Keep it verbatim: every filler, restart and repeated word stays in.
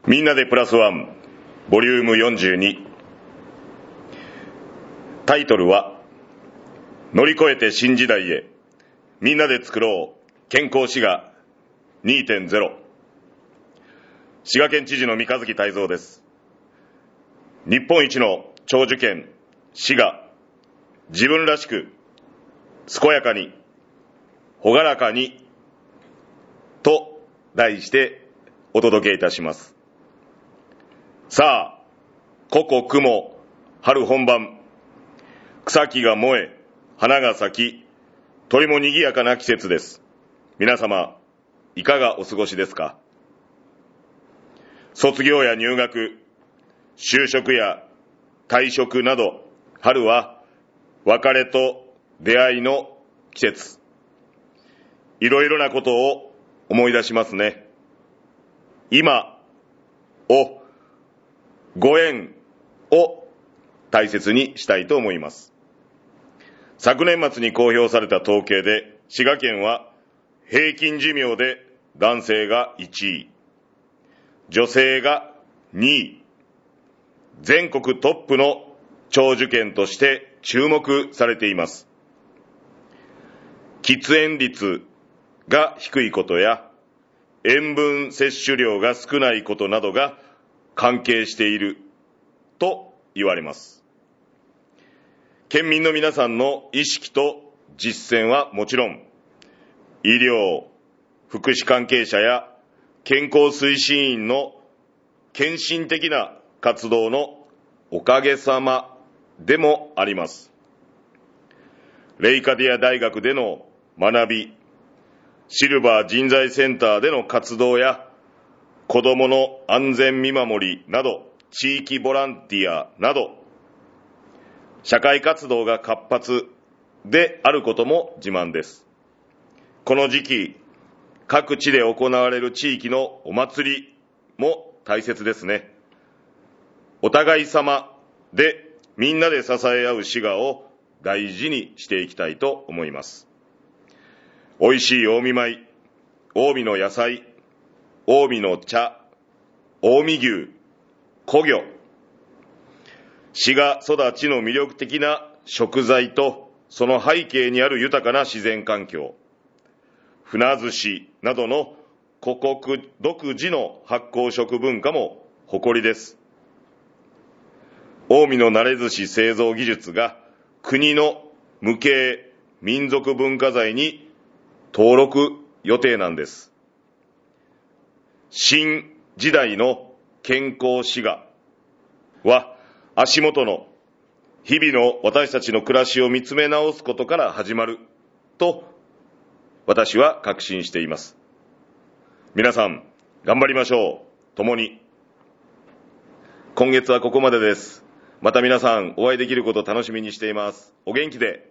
みんなでプラスワンボリュームよんじゅうに、タイトルは乗り越えて新時代へ、みんなで作ろう健康滋賀 にてんゼロ。 滋賀県知事の三日月泰造です。日本一の長寿県滋賀、自分らしく健やかに朗らかにと題してお届けいたします。さあ、刻雲春本番、草木が燃え花が咲き、鳥も賑やかな季節です。皆様いかがお過ごしですか？卒業や入学、就職や退職など、春は別れと出会いの季節。いろいろなことを思い出しますね。今を、ご縁を大切にしたいと思います。昨年末に公表された統計で、滋賀県は平均寿命で男性がいちい、女性がにい、全国トップの長寿県として注目されています。喫煙率が低いことや塩分摂取量が少ないことなどが関係していると言われます。県民の皆さんの意識と実践はもちろん、医療、福祉関係者や健康推進員の献身的な活動のおかげさまでもあります。レイカディア大学での学び、シルバー人材センターでの活動や子どもの安全見守りなど、地域ボランティアなど、社会活動が活発であることも自慢です。この時期、各地で行われる地域のお祭りも大切ですね。お互い様でみんなで支え合う滋賀を大事にしていきたいと思います。おいしい近江米、近江の野菜、近江の茶、近江牛、古魚、滋賀育ちの魅力的な食材と、その背景にある豊かな自然環境、船寿司などの故国独自の発酵食文化も誇りです。近江の慣れ寿司製造技術が国の無形民族文化財に登録予定なんです。新時代の健康滋賀は、足元の日々の私たちの暮らしを見つめ直すことから始まると私は確信しています。皆さん頑張りましょう。共に。今月はここまでです。また皆さんお会いできることを楽しみにしています。お元気で。